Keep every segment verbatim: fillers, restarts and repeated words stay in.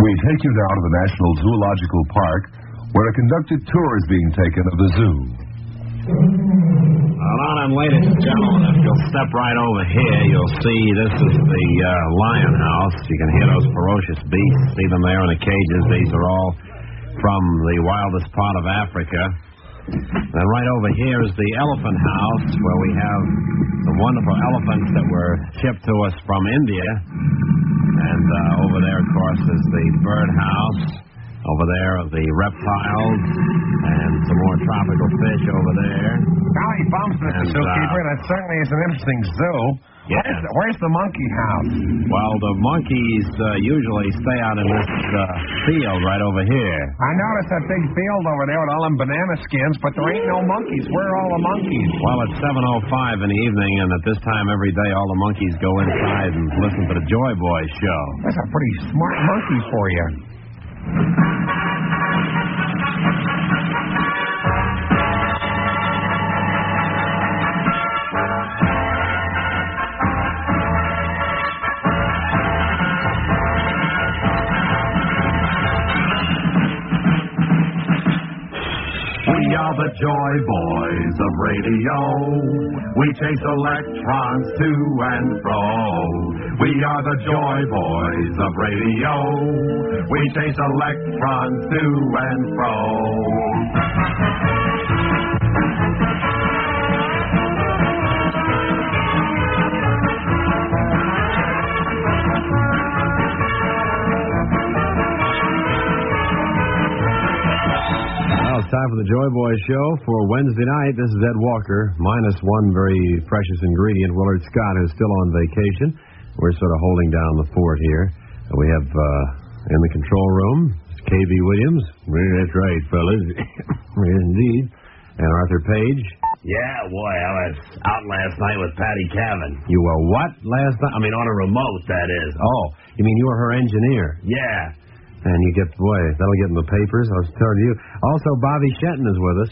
We take you now to the National Zoological Park, where a conducted tour is being taken of the zoo. Hold on, and ladies and gentlemen, if you'll step right over here, you'll see this is the uh, lion house. You can hear those ferocious beasts. See them there in the cages. These are all from the wildest part of Africa. And right over here is the elephant house, where we have the wonderful elephants that were shipped to us from India. And uh, over there, of course, is the bird house. Over there are the reptiles and some more tropical fish over there. Golly bumps, Mister And, Zookeeper. uh, That certainly is an interesting zoo. Yes. Where's the, where's the monkey house? Well, the monkeys uh, usually stay out in this uh, field right over here. I noticed that big field over there with all them banana skins, but there ain't no monkeys. Where are all the monkeys? Well, it's seven oh five in the evening, and at this time every day all the monkeys go inside and listen to the Joy Boys show. That's a pretty smart monkey for you. We are the Joy Boys of radio. We chase electrons to and fro. We are the Joy Boys of radio. We chase electrons to and fro. Well, it's time for the Joy Boys show for Wednesday night. This is Ed Walker, minus one very precious ingredient, Willard Scott, who's still on vacation. We're sort of holding down the fort here. We have uh, in the control room, K B Williams. That's right, fellas. Yes, indeed. And Arthur Page. Yeah, boy, I was out last night with Patty Cavan. You were what last night? I mean, on a remote, that is. Oh, you mean you were her engineer? Yeah. And you get, boy, that'll get in the papers. I was telling you. Also, Bobby Shenton is with us.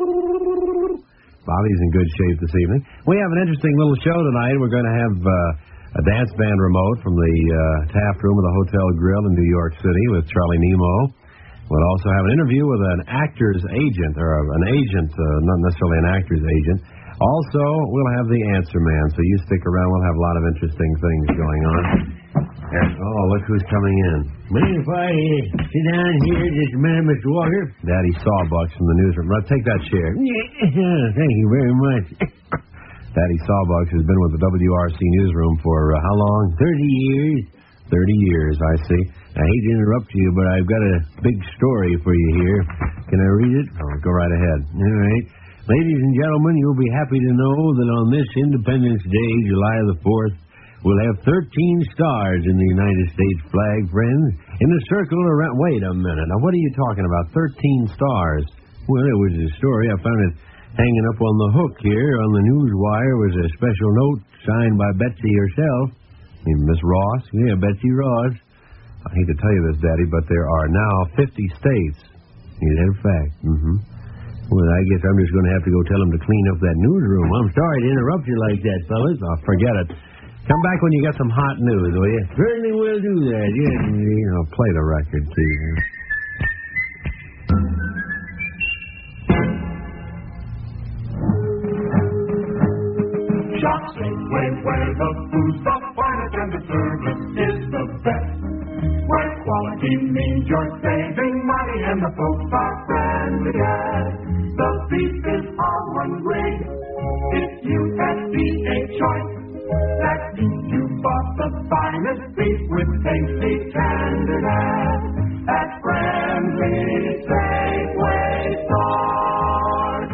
Bobby's in good shape this evening. We have an interesting little show tonight. We're going to have uh, a dance band remote from the uh, Taft Room of the Hotel Grill in New York City with Charlie Nemo. We'll also have an interview with an actor's agent, or an agent, uh, not necessarily an actor's agent. Also, we'll have the Answer Man, so you stick around. We'll have a lot of interesting things going on. And, oh, look who's coming in. Mind if I uh, sit down here just a minute, Mister Walker? Daddy Sawbucks from the newsroom. Right, take that chair. Thank you very much. Daddy Sawbucks has been with the W R C newsroom for uh, how long? Thirty years. Thirty years, I see. I hate to interrupt you, but I've got a big story for you here. Can I read it? Oh, go right ahead. All right. Ladies and gentlemen, you'll be happy to know that on this Independence Day, July the fourth, we'll have thirteen stars in the United States flag, friends, in the circle around... Wait a minute. Now, what are you talking about? Thirteen stars? Well, it was a story. I found it hanging up on the hook here. On the news wire was a special note signed by Betsy herself. You mean Miss Ross? Yeah, Betsy Ross. I hate to tell you this, Daddy, but there are now fifty states. Is that a fact? Mm-hmm. Well, I guess I'm just going to have to go tell them to clean up that newsroom. I'm sorry to interrupt you like that, fellas. Oh, forget it. Come back when you get some hot news, will you? Certainly will do that, yes. You know, play the record, please. Shop Safeway, where the food's the finest and the service is the best. Where quality means you're saving money and the folks are friendly, yes. The beef is all one grade. It's U S D A choice. That means you bought the finest beef with tasty tenderness at friendly Safeway stores.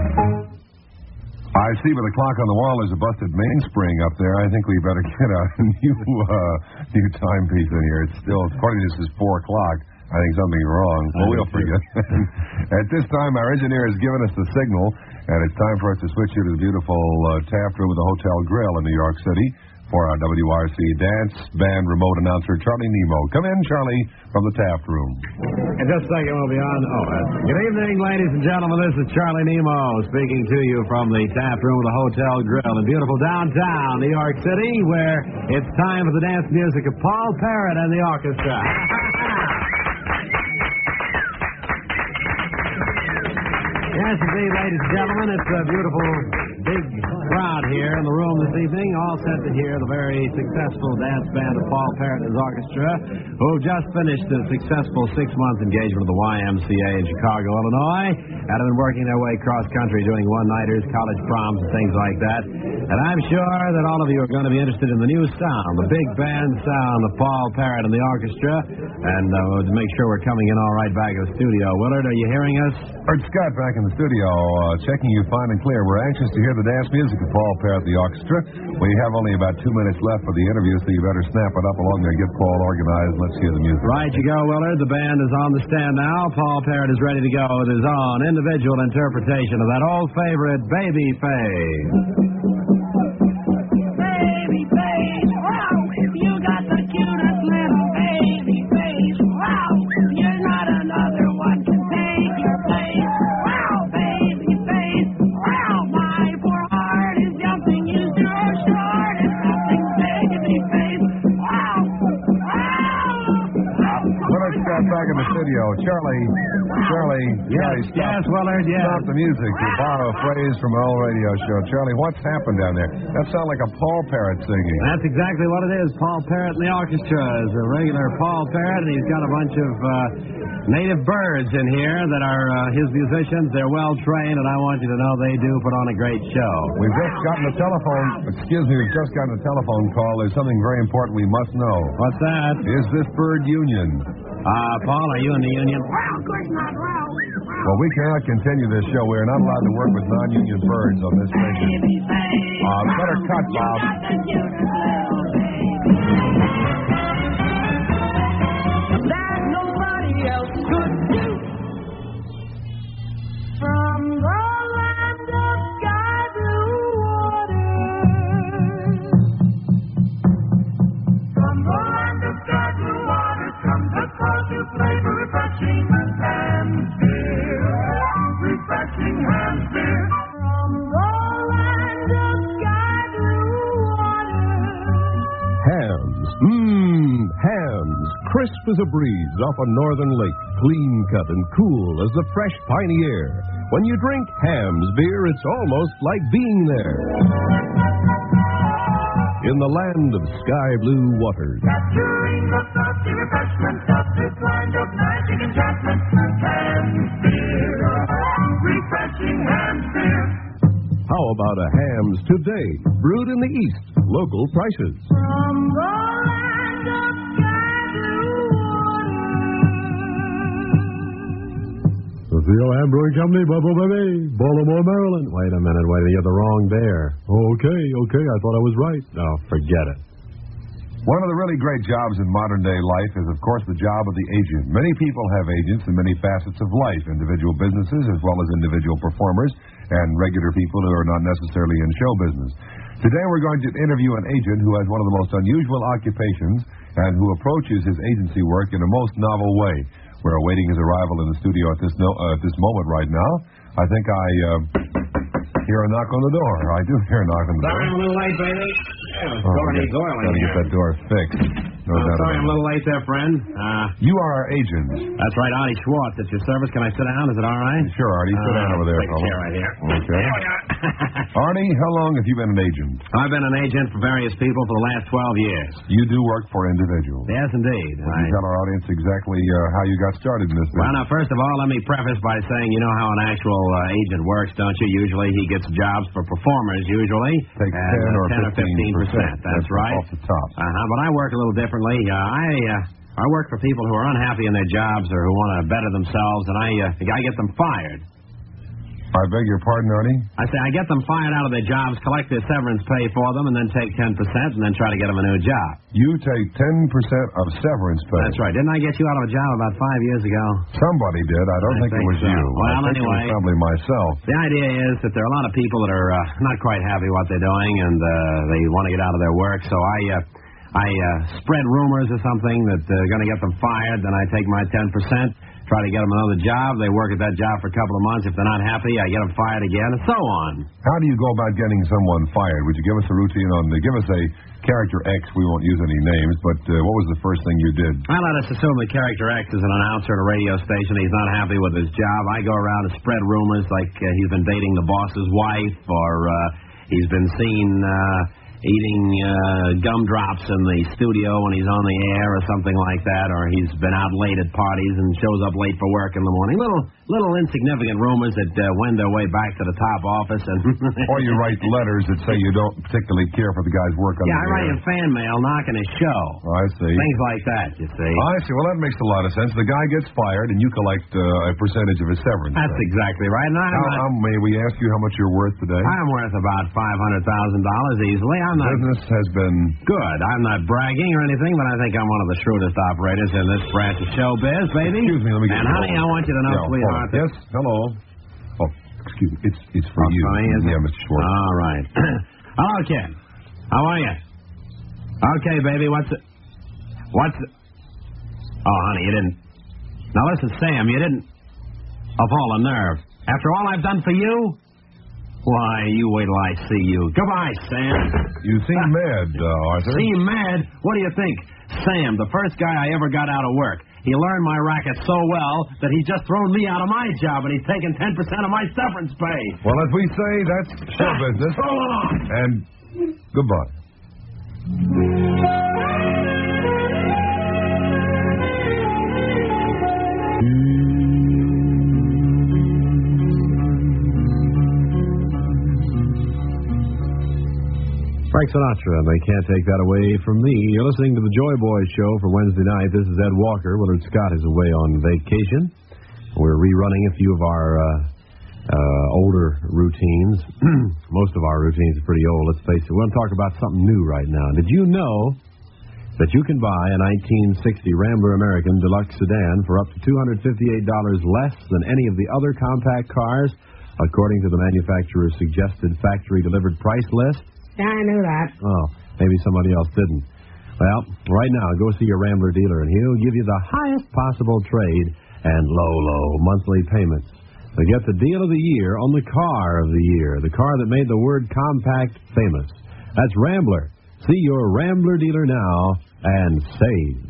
I see by the clock on the wall there's a busted mainspring up there. I think we better get a new uh, new timepiece in here. It's still, according to this, is four o'clock. I think something's wrong. Well, we'll forget. At this time, our engineer has given us the signal, and it's time for us to switch you to the beautiful uh, Taft Room of the Hotel Grill in New York City for our W R C dance band remote announcer, Charlie Nemo. Come in, Charlie, from the Taft Room. In just a second, we'll be on. Oh, uh, good evening, ladies and gentlemen. This is Charlie Nemo speaking to you from the Taft Room of the Hotel Grill in beautiful downtown New York City, where it's time for the dance music of Paul Parrott and the orchestra. Yes, indeed, ladies and gentlemen, it's a beautiful big crowd here in the room this evening, all set to hear the very successful dance band of Paul Parrott and his orchestra, who've just finished a successful six-month engagement of the Y M C A in Chicago, Illinois, and have been working their way cross-country doing one-nighters, college proms, and things like that. And I'm sure that all of you are going to be interested in the new sound, the big band sound of Paul Parrott and the orchestra, and uh, to make sure we're coming in all right back in the studio. Willard, are you hearing us? Art Scott back in the studio, uh, checking you fine and clear. We're anxious to hear the dance music of Paul Parrott and the orchestra. We have only about two minutes left for the interview, so you better snap it up along there, get Paul organized. Let's hear the music. Right you go, Willard. The band is on the stand now. Paul Parrott is ready to go with his own individual interpretation of that old favorite, Baby Face. Baby face, wow, you got the cutest little baby face. Wow, you're not another one can take your place. Wow, baby face, wow, my poor heart is jumping. You so short, it's nothing, baby face. Wow, wow. Willard Scott back in the studio. Charlie, Charlie, Yes, Charlie, stop, yes, Willard, yes. stop the music to borrow a phrase from an old radio show. Charlie, what's happened down there? That sounds like a Paul Parrott singing. That's exactly what it is. Paul Parrott and the orchestra is a regular Paul Parrott, and he's got a bunch of uh, native birds in here that are uh, his musicians. They're well trained, and I want you to know they do put on a great show. We've just gotten a telephone, excuse me, we've just gotten a telephone call. There's something very important we must know. What's that? Is this bird union? Uh, Paul, are you in the union? Wow, of course not, wow. Well, we cannot continue this show. We are not allowed to work with non-union birds on this station. Baby face, Uh, better cut, you Bob. got the cutest little baby. That nobody else could do. From the land of sky blue waters, from the land of sky blue waters comes a call to flavor refreshing hands beer, refreshing hands beer. From the land of sky blue waters. Hams. Mmm, hams. Crisp as a breeze off a northern lake. Clean cut and cool as the fresh piney air. When you drink Hams beer, it's almost like being there. In the land of sky blue waters. Capturing the salty refreshment of this kind of magic enchantment. Hands beer, refreshing hands beer. How about a Hams today? Brewed in the East. Local prices. From the land of sky blue waters. The Theo Ham Brewing Company, blah, blah, blah, blah, Baltimore, Maryland. Wait a minute, wait a minute. You're the wrong bear. Okay, okay, I thought I was right. No, forget it. One of the really great jobs in modern day life is, of course, the job of the agent. Many people have agents in many facets of life, individual businesses as well as individual performers and regular people who are not necessarily in show business. Today we're going to interview an agent who has one of the most unusual occupations and who approaches his agency work in a most novel way. We're awaiting his arrival in the studio at this no, uh, at this moment right now. I think I uh, hear a knock on the door. I do hear a knock on the door. Sorry I'm a little late, baby. Yeah, Oh, door we needs got- oiling gotta get here. that door fixed. No Oh, doubt sorry about I'm a it. little late there, friend. Uh, You are our agent. that's right, Artie Schwartz at your service. Can I sit down? Is it all right? Sure, Artie. Sit down over there, Take a fella. chair right here. Okay. There we are. Artie, how long have you been an agent? I've been an agent for various people for the last twelve years. You do work for individuals. Yes, indeed. Can you I- tell our audience exactly uh, how you got started in this Well, business? now, first of all, let me preface by saying you know how an actual uh, agent works, don't you? Usually he gets jobs for performers, usually. Take and, ten uh, or ten or fifteen percent. That's That's right. off the top. Uh-huh, but I work a little differently. Uh, I uh, I work for people who are unhappy in their jobs or who want to better themselves, and I uh, I get them fired. I beg your pardon, Artie? I say I get them fired out of their jobs, collect their severance pay for them, and then take ten percent, and then try to get them a new job. You take ten percent of severance pay. That's right. Didn't I get you out of a job about five years ago? Somebody did. I don't I think, it think was so. you. Well, I think anyway. it was probably myself. The idea is that there are a lot of people that are uh, not quite happy what they're doing, and uh, they want to get out of their work. So I, uh, I uh, spread rumors or something that uh, going to get them fired. Then I take my ten percent, try to get them another job. They work at that job for a couple of months. If they're not happy, I get them fired again, and so on. How do you go about getting someone fired? Would you give us a routine on the, give us a character X, we won't use any names, but uh, what was the first thing you did? Well, let us assume that character X is an announcer at a radio station. He's not happy with his job. I go around and spread rumors like uh, he's been dating the boss's wife, or uh, he's been seen uh, eating uh, gumdrops in the studio when he's on the air or something like that, or he's been out late at parties and shows up late for work in the morning. Little little insignificant rumors that uh, wend their way back to the top office. And or you write letters that say you don't particularly care for the guy's work on yeah, the I write air. him fan mail knocking his show. Oh, I see. Things like that, you see. I see. Well, that makes a lot of sense. The guy gets fired, and you collect uh, a percentage of his severance. That's right? exactly right. And I'm How, not, how, may we ask you how much you're worth today? I'm worth about five hundred thousand dollars easily. I'm not Business has been good. I'm not bragging or anything, but I think I'm one of the shrewdest operators in this branch of showbiz, baby. Excuse me, let me get And honey, I want you to know, Yeah, sweetheart. Yes, hello. Oh, excuse me. It's it's for Oh, you. funny, is it? Yeah, Mister Schwartz. All right. Hello, kid. How are you? Okay, baby. What's it? What's it? Oh, honey, you didn't. Now listen, Sam, you didn't. Of all the nerve. After all I've done for you? Why, you wait till I see you. Goodbye, Sam. You seem mad, uh, Arthur. Seem mad? What do you think? Sam, the first guy I ever got out of work. He learned my racket so well that he's just thrown me out of my job, and he's taken ten percent of my severance pay. Well, as we say, that's show business. So long. And goodbye. Frank Sinatra, and they can't take that away from me. You're listening to the Joy Boys show for Wednesday night. This is Ed Walker. Willard Scott is away on vacation. We're rerunning a few of our uh, uh, older routines. Most of our routines are pretty old, let's face it. We want to talk about something new right now. Did you know that you can buy a nineteen sixty Rambler American Deluxe sedan for up to two hundred fifty-eight dollars less than any of the other compact cars, according to the manufacturer's suggested factory-delivered price list? Yeah, I knew that. Oh, maybe somebody else didn't. Well, right now, go see your Rambler dealer, and he'll give you the highest possible trade and low, low monthly payments. So get the deal of the year on the car of the year, the car that made the word compact famous. That's Rambler. See your Rambler dealer now and save.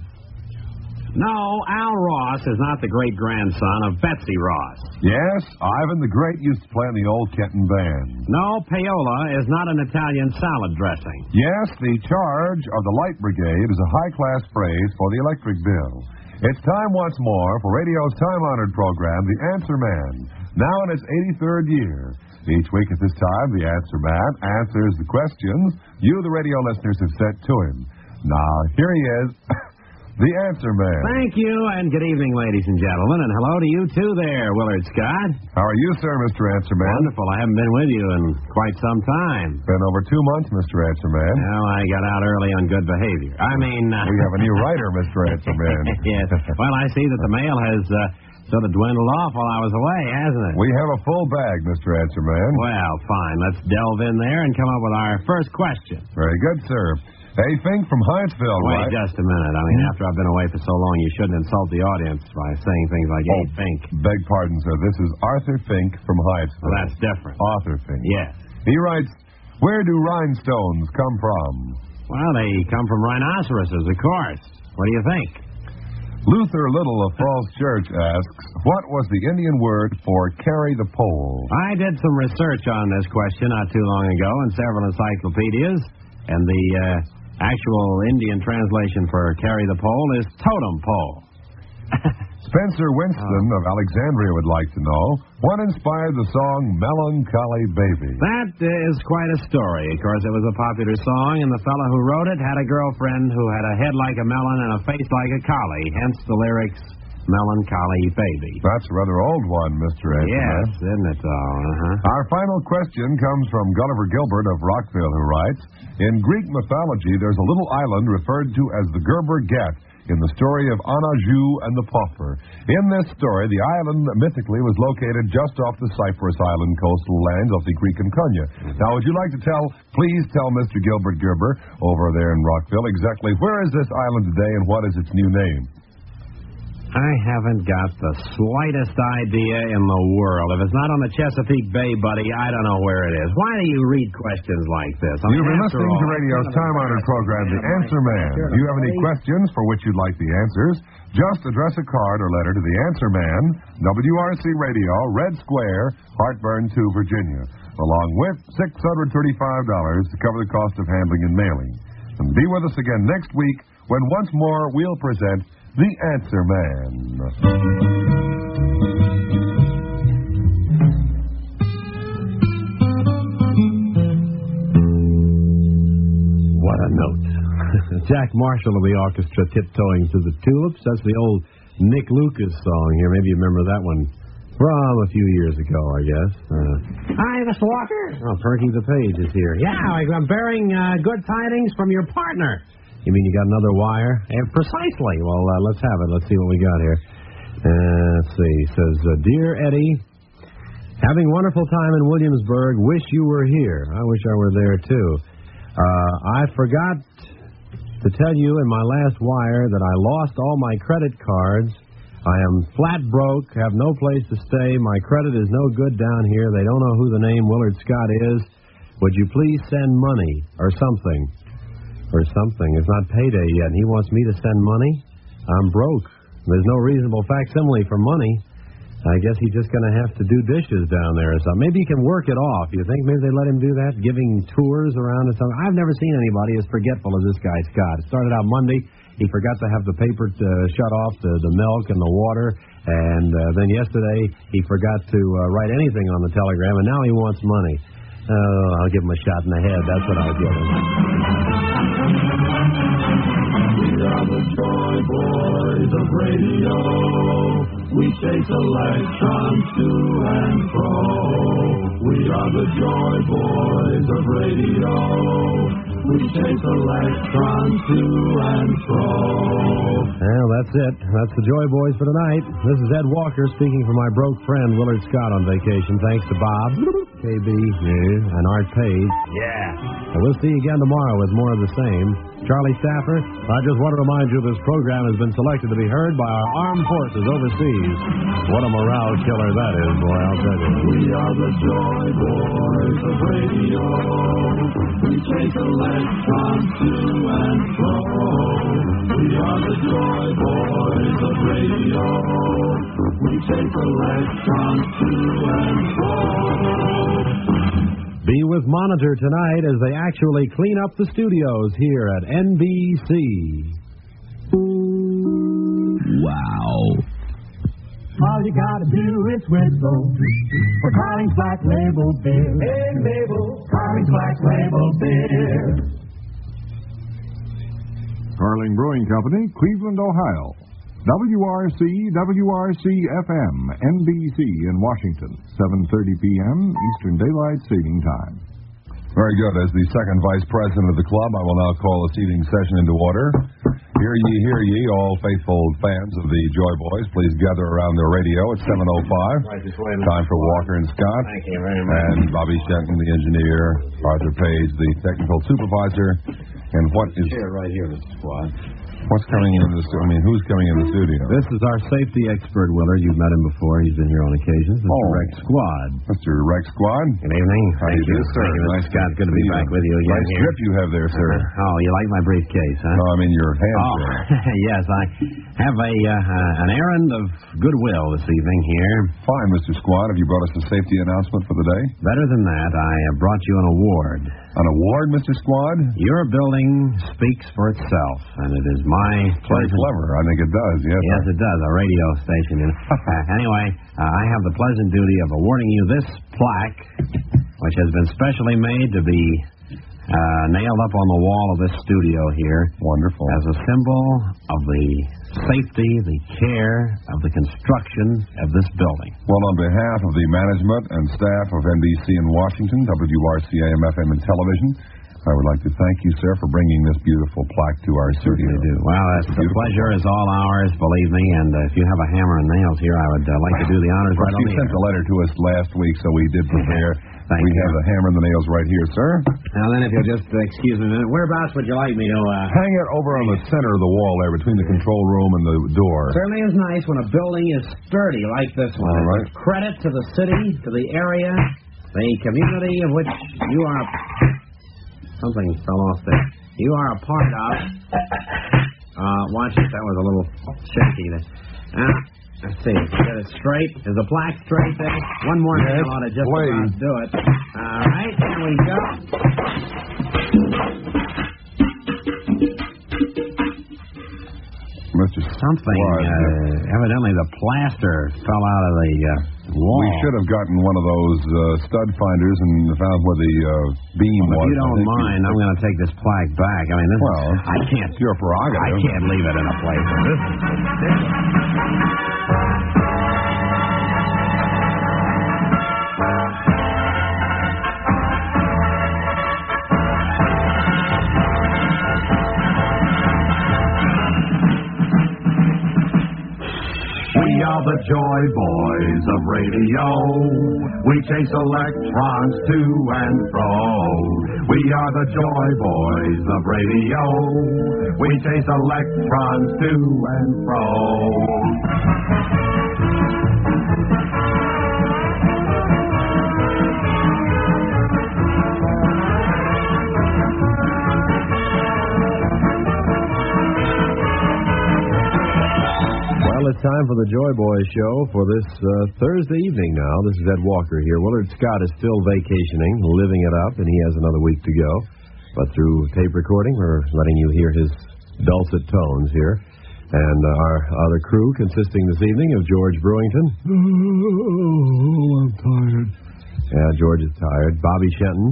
No, Al Ross is not the great-grandson of Betsy Ross. Yes, Ivan the Great used to play in the old Kenton band. No, payola is not an Italian salad dressing. Yes, the charge of the Light Brigade is a high-class phrase for the electric bill. It's time once more for radio's time-honored program, The Answer Man, now in its eighty-third year. Each week at this time, the Answer Man answers the questions you, the radio listeners, have sent to him. Now, here he is, The Answer Man. Thank you, and good evening, ladies and gentlemen, and hello to you, too, there, Willard Scott. How are you, sir, Mister Answer Man? Wonderful. I haven't been with you in quite some time. Been over two months, Mister Answer Man. Well, I got out early on good behavior. I mean... Uh, We have a new writer, Mister Answer Man. Yes. Well, I see that the mail has uh, sort of dwindled off while I was away, hasn't it? We have a full bag, Mister Answer Man. Well, fine. Let's delve in there and come up with our first question. Very good, sir. Hey, Fink from Hyattsville, Wait right? just a minute. I mean, after I've been away for so long, you shouldn't insult the audience by saying things like, hey, Fink. Beg pardon, sir. This is Arthur Fink from Hyattsville. Well, that's different. Arthur Fink. Yes. He writes, where do rhinestones come from? Well, they come from rhinoceroses, of course. What do you think? Luther Little of Falls Church asks, what was the Indian word for carry the pole? I did some research on this question not too long ago in several encyclopedias, and the uh, actual Indian translation for carry the pole is totem pole. Spencer Winston Oh. of Alexandria would like to know, what inspired the song Melancholy Baby? That is quite a story. Of course, it was a popular song, and the fellow who wrote it had a girlfriend who had a head like a melon and a face like a collie, hence the lyrics, Melancholy Baby. That's a rather old one, Mister Answer Yes, Man. isn't it, though? Uh-huh. Our final question comes from Gulliver Gilbert of Rockville, who writes, in Greek mythology, there's a little island referred to as the Gerber Ghat. in the story of Anaju and the Pauper. In this story, the island mythically was located just off the Cypress Island coastal lands off the Creek and Cunha. Now, would you like to tell, please tell Mister Gilbert Gerber over there in Rockville exactly where is this island today and what is its new name? I haven't got the slightest idea in the world. If it's not on the Chesapeake Bay, buddy, I don't know where it is. Why do you read questions like this? I mean, You've been after listening all, to radio's time-honored program, The Answer Man. If you have any questions for which you'd like the answers, just address a card or letter to The Answer Man, W R C Radio, Red Square, Heartburn two, Virginia, along with six hundred thirty-five dollars to cover the cost of handling and mailing. And be with us again next week when once more we'll present The Answer Man. What a note. Jack Marshall of the orchestra tiptoeing through the tulips. That's the old Nick Lucas song here. Maybe you remember that one from a few years ago, I guess. Uh, Hi, Mister Walker. oh, Perky the Page is here. Yeah, I'm bearing uh, good tidings from your partner. You mean you got another wire? Uh, precisely. Well, uh, let's have it. Let's see what we got here. Uh, let's see. It says, uh, Dear Eddie, having wonderful time in Williamsburg. Wish you were here. I wish I were there, too. Uh, I forgot to tell you in my last wire that I lost all my credit cards. I am flat broke, have no place to stay. My credit is no good down here. They don't know who the name Willard Scott is. Would you please send money or something? Or something. It's not payday yet, and he wants me to send money? I'm broke. There's no reasonable facsimile for money. I guess he's just going to have to do dishes down there or something. Maybe he can work it off. You think maybe they let him do that? Giving tours around or something? I've never seen anybody as forgetful as this guy, Scott. It started out Monday. He forgot to have the paper uh, shut off, the, the milk and the water. And uh, then yesterday, he forgot to uh, write anything on the telegram, and now he wants money. Oh, I'll give him a shot in the head. That's what I'll give him. We are the Joy Boys of radio. We chase electrons to and fro. We are the Joy Boys of radio. We chase electrons to and fro. Well, that's it. That's the Joy Boys for tonight. This is Ed Walker speaking for my broke friend Willard Scott on vacation. Thanks to Bob, K B, and Art Page. Yeah. And we'll see you again tomorrow with more of the same. Charlie Stafford, I just want to remind you this program has been selected to be heard by our armed forces overseas. What a morale killer that is, boy, I'll tell you. We are the Joy Boys of radio. We chase electrons to and fro. We are the Joy Boys of radio. We chase electrons to and fro. Be with Monitor tonight as they actually clean up the studios here at N B C. Wow. All you gotta do is whistle for Carling's Black Label Beer. Hey, Label, Carling's Black Label Beer. Carling Brewing Company, Cleveland, Ohio. W R C, W R C F M, N B C in Washington, seven thirty p.m. Eastern Daylight Saving Time. Very good. As the second vice president of the club, I will now call this evening session into order. Hear ye, hear ye, all faithful fans of the Joy Boys. Please gather around the radio at seven oh five. Right, just wait a minute. Time for Walker and Scott. Thank you very much. And Bobby Shenton, the engineer, Arthur Page, the technical supervisor. And what is... Here, right here, Mister Squad. What's coming in the studio? I mean, who's coming in the studio? This is our safety expert, Willard. You've met him before. He's been here on occasions. Mister Oh. Rex Squad. Mister Rex Squad. Good evening. How do you do, sir? Thank you, Mister Nice Scott. Good to be see back with you again Nice here. grip you have there, sir. Oh, you like my briefcase, huh? No, I mean your hand. Oh, yes, I have a uh, uh, an errand of goodwill this evening here. Fine, Mister Squad. Have you brought us a safety announcement for the day? Better than that, I have brought you an award. An award, Mister Squad? Your building speaks for itself, and it is my Very pleasure. clever. I think it does, yes. Yes, it does. A radio station. You know. uh, anyway, uh, I have the pleasant duty of awarding you this plaque, which has been specially made to be uh, nailed up on the wall of this studio here. Wonderful. As a symbol of the safety, the care of the construction of this building. Well, on behalf of the management and staff of N B C in Washington, W R C A M F M and television, I would like to thank you, sir, for bringing this beautiful plaque to our studio. Certainly do. Well, that's the pleasure is all ours, believe me. And uh, if you have a hammer and nails here, I would uh, like to do the honors right on You the sent air. the letter to us last week, so we did prepare. Thank we you. have the hammer and the nails right here, sir. Now then, if you'll just uh, excuse me a minute, whereabouts would you like me to... Uh... Hang it over on the center of the wall there between the control room and the door. Certainly is nice when a building is sturdy like this one. All right. It's a credit to the city, to the area, the community of which you are... Something fell off there. You are a part of... Uh, watch it. That was a little shaky there. Uh, let's see. Get it straight. Is the plaque straight there? One more Yes, nail ought to just please. about do it. All right. There we go. Mister Something, Why, uh, evidently the plaster fell out of the uh, wall. We should have gotten one of those uh, stud finders and found where the uh, beam Well, was. if you I don't think mind, I'm going to take this plaque back. I mean, this Well, is, I can't. It's your prerogative. I can't leave it in a place like this. We are the Joy Boys of radio. We chase electrons to and fro. We are the Joy Boys of radio. We chase electrons to and fro. Well, it's time for the Joy Boys show for this uh, Thursday evening now. This is Ed Walker here. Willard Scott is still vacationing, living it up, and he has another week to go. But through tape recording, we're letting you hear his dulcet tones here. And uh, our other crew consisting this evening of George Brewington. Oh, I'm tired. Yeah, George is tired. Bobby Shenton.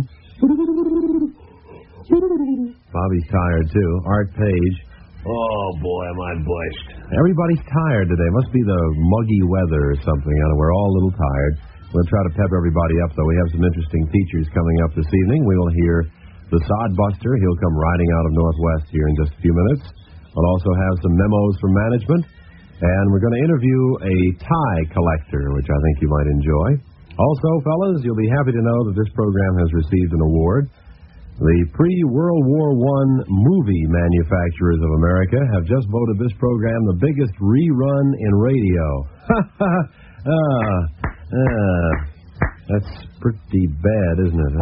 Bobby's tired, too. Art Page. Oh, boy, am I bushed. Everybody's tired today. Must be the muggy weather or something. I know we're all a little tired. We'll try to pep everybody up, though. We have some interesting features coming up this evening. We will hear the Sodbuster. He'll come riding out of Northwest here in just a few minutes. We'll also have some memos from management. And we're going to interview a tie collector, which I think you might enjoy. Also, fellas, you'll be happy to know that this program has received an award. The pre-World War One movie manufacturers of America have just voted this program the biggest rerun in radio. ah, ah, that's pretty bad, isn't it?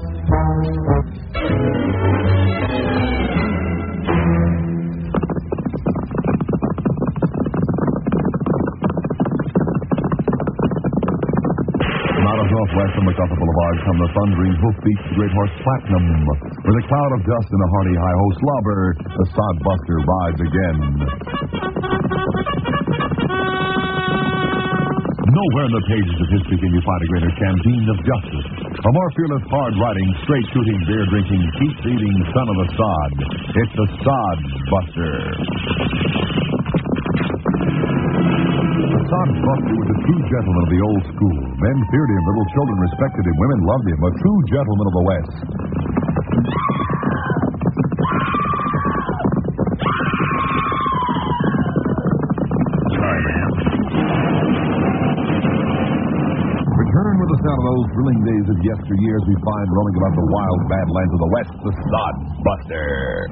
Northwest of MacArthur Boulevard come the thundering hoofbeats of the great horse Platinum. With a cloud of dust and a hearty hi-ho slobber, the Sodbuster rides again. Nowhere in the pages of history can you find a greater canteen of justice, a more fearless, hard-riding, straight-shooting, beer-drinking, keep-eating son of the sod. It's the Sodbuster. Sodbuster was a true gentleman of the old school. Men feared him, little children respected him, women loved him. A true gentleman of the West. Sorry, man. Return with the sound of those thrilling days of yesteryears we find rolling about the wild badlands of the West, the Sodbuster.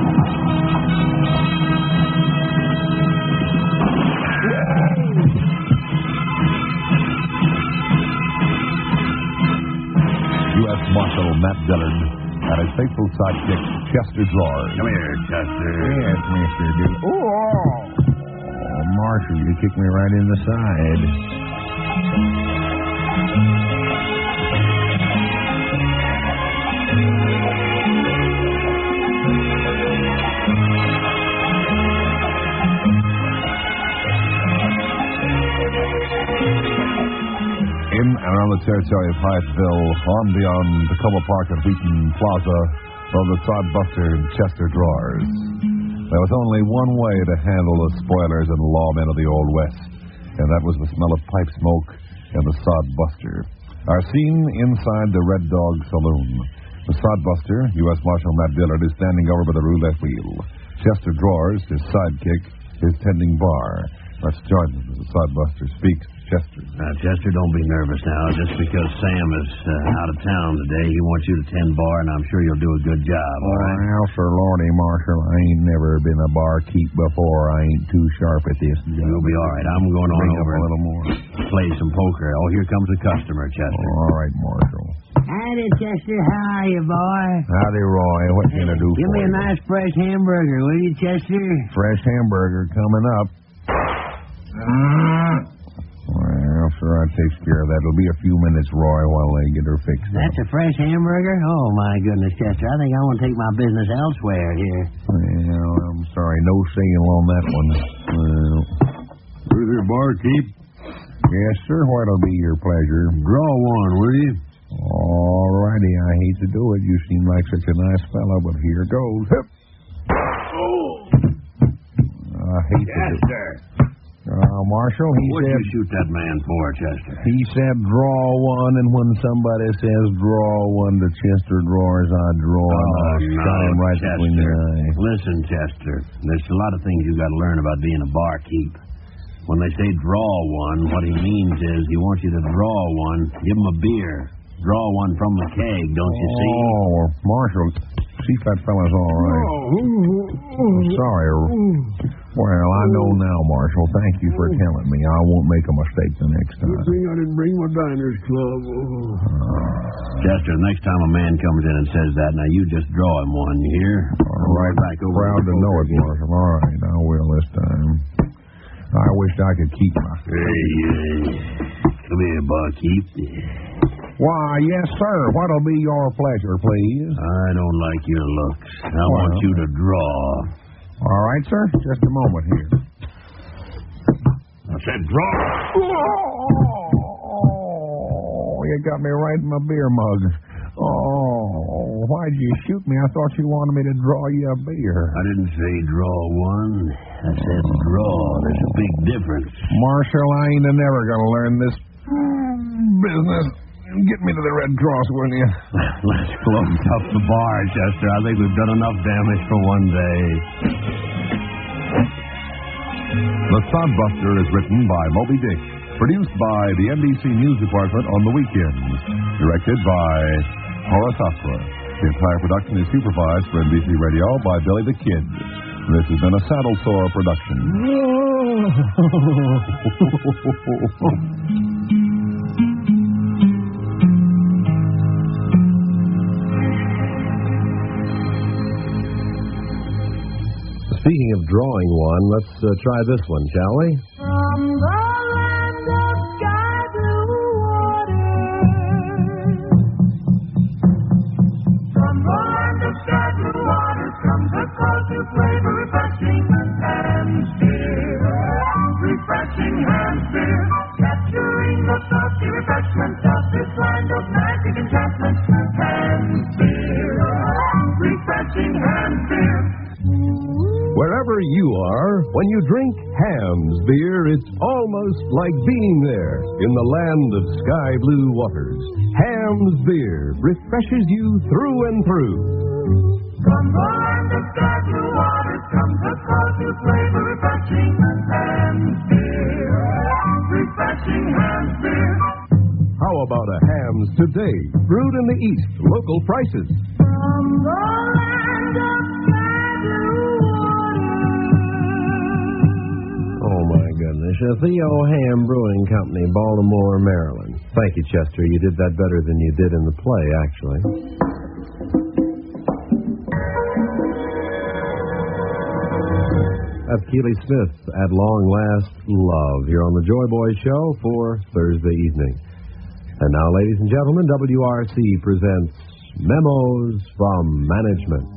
U S Marshal Matt Dillard and his faithful sidekick, Chester Drawers. Come here, Chester. Yes, Mister D. Oh, oh, Marshal, you kicked me right in the side. In and around the territory of Hyattville, on beyond Tacoma Park and Wheaton Plaza, rode the Sodbuster and Chester Drawers. There was only one way to handle the spoilers and lawmen of the Old West, and that was the smell of pipe smoke and the Sodbuster. Our scene inside the Red Dog Saloon. The sodbuster, U S Marshal Matt Dillard, is standing over by the roulette wheel. Chester Drawers, his sidekick, is tending bar. Let's join him as the sodbuster speaks. Chester. Now, Chester, don't be nervous now. Just because Sam is uh, out of town today, he wants you to tend bar, and I'm sure you'll do a good job, all right? Well, sir, Lordy, Marshal, I ain't never been a barkeep before. I ain't too sharp at this. You'll be all right. I'm going on Bring over up a little more. and play some poker. Oh, here comes a customer, Chester. All right, Marshal. Howdy, Chester. How are you, boy? Howdy, Roy. What can I do Give for me a you? nice fresh hamburger, will you, Chester? Fresh hamburger coming up. Well, sir, I'll take care of that. It'll be a few minutes, Roy, while they get her fixed up. That's a fresh hamburger? Oh, my goodness, Chester. I think I want to take my business elsewhere here. Well, I'm sorry. No sale on that one. Well, Where's your barkeep? yes, sir. What'll be your pleasure? Draw one, will you? All righty. I hate to do it. You seem like such a nice fellow, but here goes. Hip. I hate to do it. Chester. Uh, Marshal, he What'd said... you shoot that man for, Chester? He said draw one, and when somebody says draw one to Chester Drawers, I draw, and I Oh, shot no, him right Chester. between the eyes. Listen, Chester, there's a lot of things you got to learn about being a barkeep. When they say draw one, what he means is he wants you to draw one, give him a beer. Draw one from the keg, don't you see? Oh, Marshal, see if that fella's all right. Sorry. Well, I know now, Marshal. Thank you for telling me. I won't make a mistake the next time. I didn't bring my Diners Club. Chester, the next time a man comes in and says that, now you just draw him one, you hear? All right. Back over Proud the to know poker it, game. Marshal. All right, I will this time. I wish I could keep my... Hey, uh, come here, barkeep. Why, yes, sir. What'll be your pleasure, please? I don't like your looks. I want Well. you to draw. All right, sir. Just a moment here. I said draw. Oh, you got me right in my beer mug. Oh, why'd you shoot me? I thought you wanted me to draw you a beer. I didn't say draw one. I said draw. There's a big difference. Marshal, I ain't never gonna learn this business. Get me to the Red Cross, will you? Let's close up the bar, Chester. I think we've done enough damage for one day. The Sodbuster is written by Moby Dick. Produced by the N B C News Department on the weekends. Directed by Horace Opera. The entire production is supervised for N B C Radio by Billy the Kid. This has been a Saddle Sore production. Speaking of drawing one, let's uh, try this one, shall we? From the land of sky blue water. From the land of sky blue water comes a call to flavor refreshing hands beer. Refreshing hands beer. Capturing the salty refreshment of this land of magic enchantment. Hands beer. Refreshing hands beer. Wherever you are, when you drink Ham's beer, it's almost like being there in the land of sky blue waters. Ham's beer refreshes you through and through. From the land of sky blue waters comes a call to flavor refreshing Ham's beer. Refreshing Ham's beer. How about a Ham's today? Brewed in the East, local prices. From the land of sky blue Oh, my goodness. Uh, Theo Ham Brewing Company, Baltimore, Maryland. Thank you, Chester. You did that better than you did in the play, actually. That's Keely Smith at Long Last Love here on the Joy Boy Show for Thursday evening. And now, ladies and gentlemen, W R C presents Memos from Management.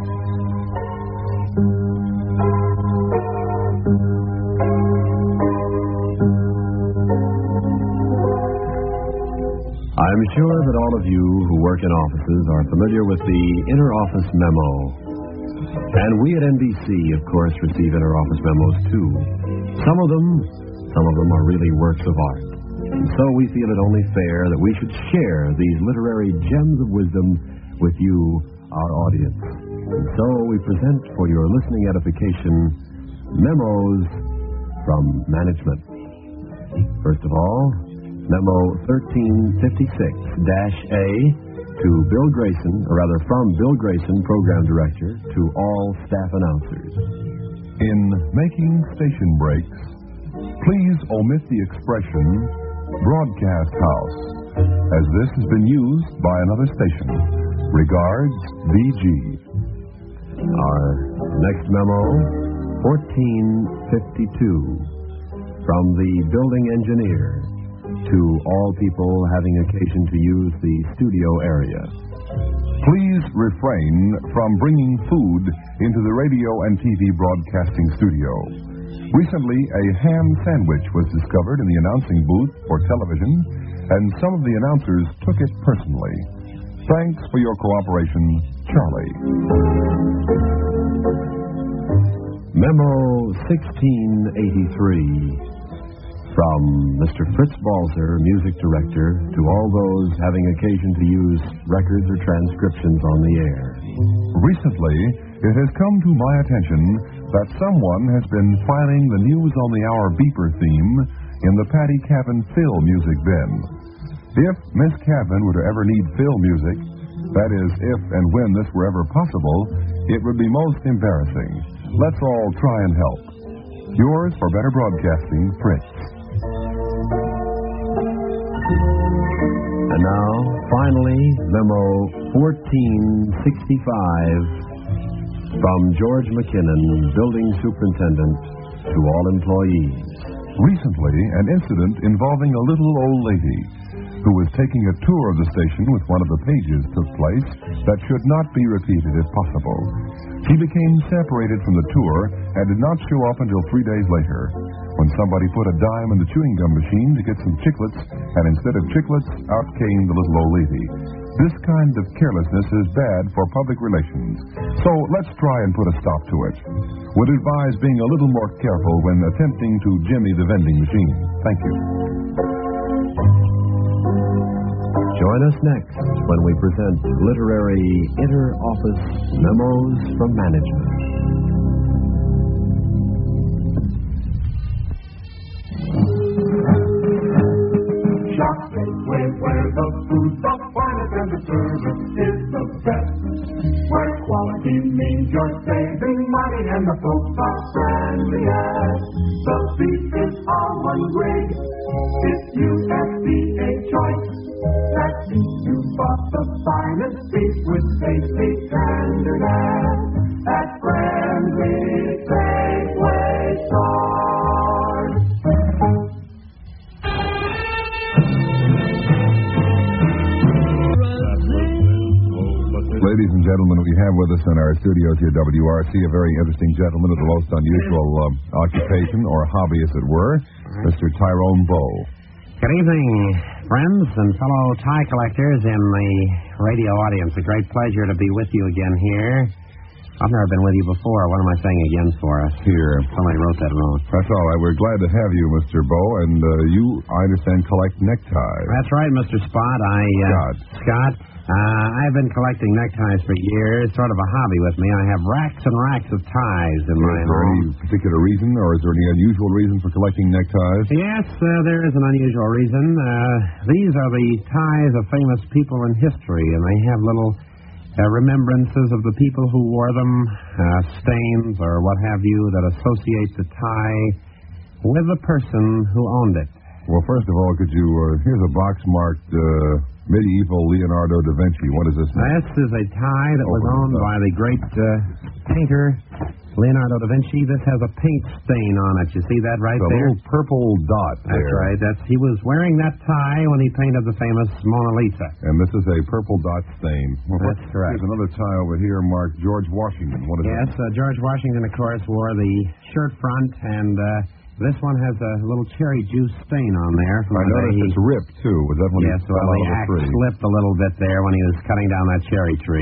I'm sure that all of you who work in offices are familiar with the inter-office memo. And we at N B C, of course, receive inter-office memos, too. Some of them, some of them are really works of art. And so we feel it only fair that we should share these literary gems of wisdom with you, our audience. And so we present for your listening edification memos from management. First of all, Memo thirteen fifty-six dash A to Bill Grayson, or rather from Bill Grayson, Program Director, to all staff announcers. In making station breaks, please omit the expression broadcast house, as this has been used by another station. Regards, B G. Our next memo, fourteen fifty-two, from the building engineer to all people having occasion to use the studio area. Please refrain from bringing food into the radio and T V broadcasting studio. Recently, a ham sandwich was discovered in the announcing booth for television, and some of the announcers took it personally. Thanks for your cooperation, Charlie. Memo sixteen eighty-three, from Mister Fritz Balzer, Music Director, to all those having occasion to use records or transcriptions on the air. Recently, it has come to my attention that someone has been filing the News on the Hour beeper theme in the Patty Cabin fill music bin. If Miss Cabin were to ever need fill music, that is, if and when this were ever possible, it would be most embarrassing. Let's all try and help. Yours for better broadcasting, Fritz. And now, finally, Memo fourteen sixty-five, from George McKinnon, Building Superintendent, to all employees. Recently, an incident involving a little old lady who was taking a tour of the station with one of the pages took place that should not be repeated if possible. She became separated from the tour and did not show up until three days later, when somebody put a dime in the chewing gum machine to get some chiclets, and instead of chiclets, out came the little old lady. This kind of carelessness is bad for public relations, so let's try and put a stop to it. Would advise being a little more careful when attempting to jimmy the vending machine. Thank you. Join us next when we present literary inter-office memos from management. Shop Safeway, where the food, the finest, and the service is the best. Where quality means you're saving money and the folks are friendliest. The beef is all one grade. It's U S D A choice. That means you bought the finest beef with tasty tenderness at friendly Safeway stores. Ladies and gentlemen, we have with us in our studios here at W R C a very interesting gentleman with the most unusual uh, occupation, or hobby as it were, Mister Tyrone Bow. Good evening, friends and fellow tie collectors in the radio audience. A great pleasure to be with you again here. I've never been with you before. What am I saying again for us? Here. Somebody wrote that wrong. That's all right. We're glad to have you, Mister Bow, and uh, you, I understand, collect neckties. That's right, Mister Spot. I, uh, Scott. Scott. Uh, I've been collecting neckties for years, sort of a hobby with me. I have racks and racks of ties in my Is there home. any particular reason, or is there any unusual reason for collecting neckties? Yes, uh, there is an unusual reason. Uh, these are the ties of famous people in history, and they have little uh, remembrances of the people who wore them, uh, stains or what have you, that associate the tie with the person who owned it. Well, first of all, could you, uh, here's a box marked uh, medieval Leonardo da Vinci. What is this? This is a tie that was Open owned it up. by the great uh, painter Leonardo da Vinci. This has a paint stain on it. You see that right a there? little purple dot there. That's right. That's he was wearing that tie when he painted the famous Mona Lisa. And this is a purple dot stain. Well, That's correct. There's another tie over here marked George Washington. What is Yes, uh, George Washington, of course, wore the shirt front, and uh, this one has a little cherry juice stain on there. that? I noticed he, it's ripped, too. Was that when Yes, he fell well, out the of the axe tree? slipped a little bit there when he was cutting down that cherry tree.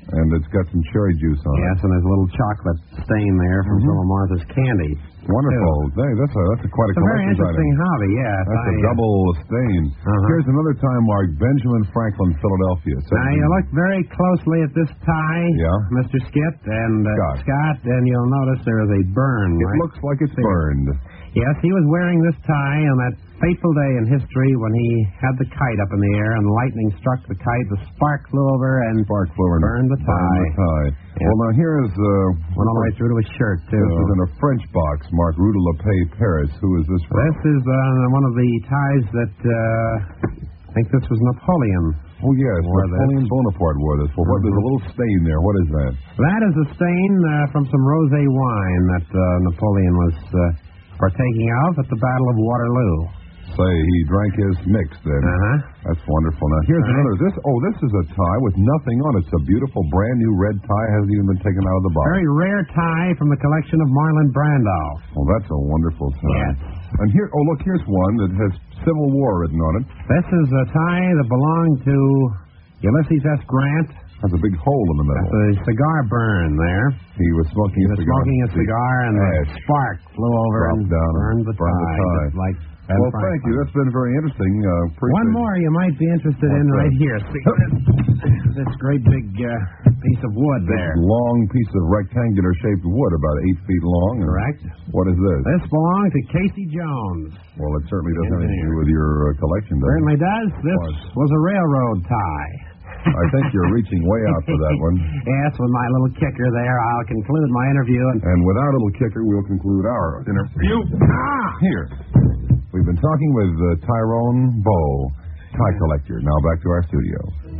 And it's got some cherry juice on it. Yes, and there's a little chocolate stain there from some of Martha's candy. Wonderful. Hey, that's a that's a quite a It's a very collector's interesting item. hobby, yes. That's I, a uh, double stain. Uh-huh. Here's another time mark, Benjamin Franklin, Philadelphia. Now, you look very closely at this tie, Yeah. Mister Skip and uh, Scott. Scott, and you'll notice there is a burn. It right? looks like it's there. burned. Yes, he was wearing this tie on that fateful day in history when he had the kite up in the air and the lightning struck the kite, the spark flew over and Spark flew and burned the tie. Burned the tie. Yeah. Well, now here is... Uh, Went all the way through to his shirt, too. This is in a French box marked Rue de la Paix, Paris. Who is this from? This is uh, one of the ties that, uh, I think this was Napoleon. Oh, yes, Wore Napoleon this. Bonaparte wore this. Well, what, there's a little stain there. What is that? That is a stain uh, from some rosé wine that uh, Napoleon was uh, partaking of at the Battle of Waterloo. Say, he drank his mix then. Uh-huh. That's wonderful. Now, here's Right. another. This Oh, this is a tie with nothing on it. It's a beautiful, brand-new red tie. Hasn't even been taken out of the box. Very rare tie from the collection of Marlon Brando. Well, that's a wonderful tie. Yes. And here, oh, look, here's one that has Civil War written on it. This is a tie that belonged to Ulysses S. Grant. Has a big hole in the middle. That's a cigar burn there. He was smoking He a was cigar. smoking a cigar, and the ash spark flew over dropped and down and burned the burned the tie. tie. just like Ben Well, Franklin. thank you. That's been very interesting. Uh, appreciate One more you might be interested in What's right that? here. See this, this great big uh, piece of wood This there. long piece of rectangular-shaped wood, about eight feet long. and Correct. What is this? This belonged to Casey Jones. Well, it certainly doesn't have anything to do with your uh, collection, does it? Certainly does. This What? was a railroad tie. I think you're reaching way out for that one. Yes, with my little kicker there, I'll conclude my interview. And And with our little kicker, we'll conclude our interview. ah, Here. We've been talking with uh, Tyrone Bow, tie collector. Now back to our studio.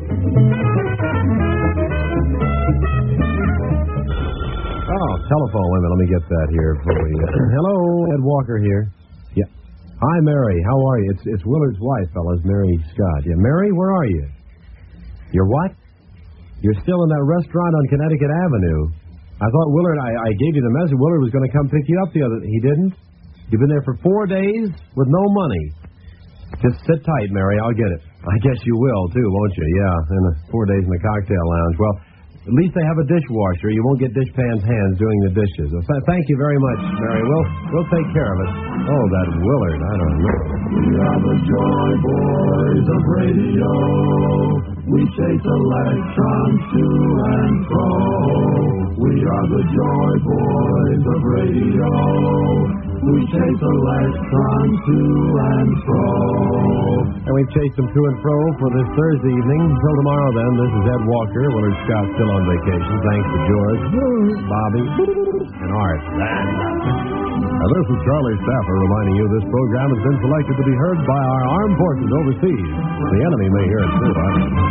oh, telephone. Wait a minute, let me get that here for you. Hello, Ed Walker here. Yeah. Hi, Mary. How are you? It's it's Willard's wife, fellas, Mary Scott. Yeah, Mary, where are you? You're what? You're still in that restaurant on Connecticut Avenue. I thought Willard, I, I gave you the message. Willard was going to come pick you up the other. He didn't. You've been there for four days with no money. Just sit tight, Mary. I'll get it. I guess you will too, won't you? Yeah, in the four days in the cocktail lounge. Well, at least they have a dishwasher. You won't get dishpan's hands doing the dishes. Well, th- thank you very much, Mary. We'll we'll take care of it. Oh, that Willard. I don't know. We are the Joy Boys of radio. We chase electrons to and fro. We are the Joy Boys of radio. We chase electrons to and fro. And we've chased them to and fro for this Thursday evening. Until tomorrow, then, this is Ed Walker. Willard Scott still on vacation. Thanks to George, Bobby, and Art. Now, this is Charlie Staffer reminding you this program has been selected to be heard by our armed forces overseas. The enemy may hear it too. I don't know.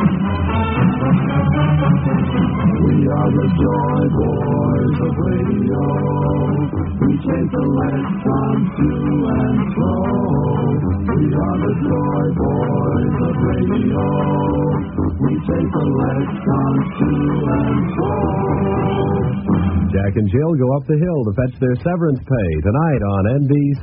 We are the Joy Boys of radio. We chase electrons to and fro. We are the Joy Boys of radio. We chase electrons to and fro. Jack and Jill go up the hill to fetch their severance pay tonight on N B C.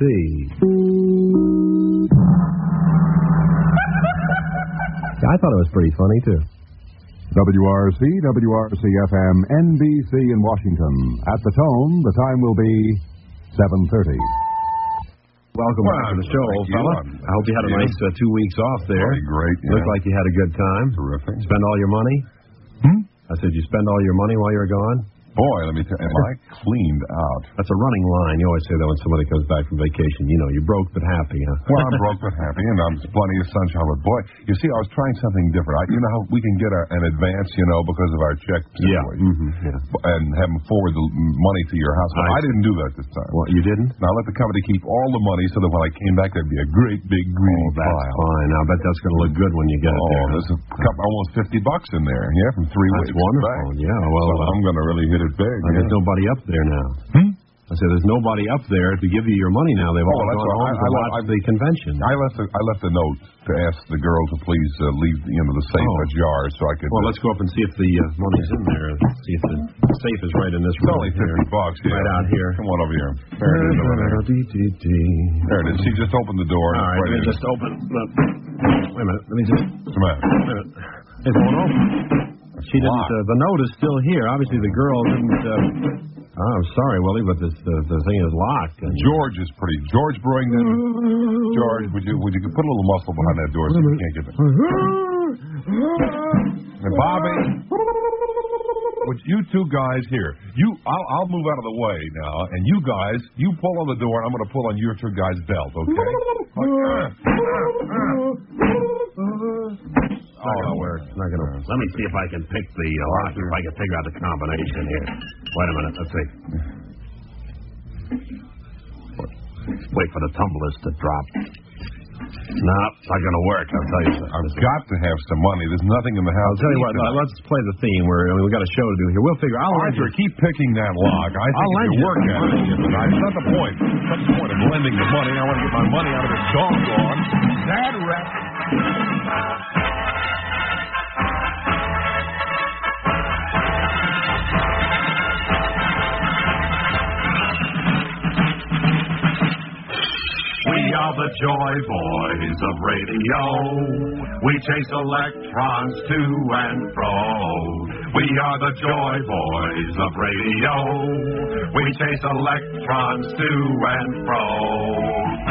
I thought it was pretty funny, too. W R C, W R C F M, N B C in Washington. At the tone, the time will be seven thirty. Welcome Well, back to the show, thank old you. fella. Um, I hope you had a thank you. nice uh, two weeks off there. Very great. Yeah. Looked like you had a good time. Terrific. Spend all your money? Hmm? I said you spend all your money while you were gone? Boy, let me tell you, am I cleaned out? That's a running line. You always say that when somebody comes back from vacation. You know, you're broke but happy, huh? Well, I'm broke but happy, and I'm plenty of sunshine. But boy, you see, I was trying something different. I, you know how we can get our, an advance, you know, because of our check situation, Mhm, yeah. and have them forward the money to your house. But I I didn't do that this time. Well, you didn't? Now let the company keep all the money, so that when I came back, there'd be a great big green Oh, that's pile. fine. I bet that's going to look good when you get it Oh, there. there's a couple, almost fifty bucks in there. Yeah, from three That's weeks wonderful. back. Yeah, well, So uh, I'm going to really hit it big. and yeah. there's nobody up there now. Hmm? I said, there's nobody up there to give you your money now. They've Oh, all that's gone all. home I- to I- watch I- the convention. I left a, I left a note to ask the girl to please uh, leave you know the safe Oh. ajar so I could. Well, uh, let's go up and see if the uh, money's in there. See if the safe is right in this It's room. only here. fifty bucks. Yeah. Right out here. Come on over here. There it is. Over there. There it is. She just opened the door. All right, Right let me in. just open. Look. Wait a minute. Let me just. What's the matter? Wait a minute. It's going open. she didn't. Uh, the note is still here. Obviously, the girl didn't. Uh, oh, I'm sorry, Willie, but this uh, the thing is locked. And George is pretty. George Brewing, then. George, would you would you put a little muscle behind that door so you can't get it? And Bobby, would you two guys here? You, I'll, I'll move out of the way now, and you guys, you pull on the door, and I'm going to pull on your two guys' belt, okay? Oh, no, we're not going to. Let me see if I can pick the uh, lock, if I can figure out the combination here. Wait a minute, let's see. Wait for the tumblers to drop. No, it's not going to work, I'll tell you. I've got to have some money. There's nothing in the house. I'll tell you what, uh, let's play the theme. We're, I mean, we've got a show to do here. We'll figure. I'll Arthur, keep picking that lock. I think I'll if you work at it tonight, it's not the point. It's not the point of lending the money. I want to get my money out of this doggone sad rap. We are the Joy Boys of radio. We chase electrons to and fro. We are the Joy Boys of radio. We chase electrons to and fro.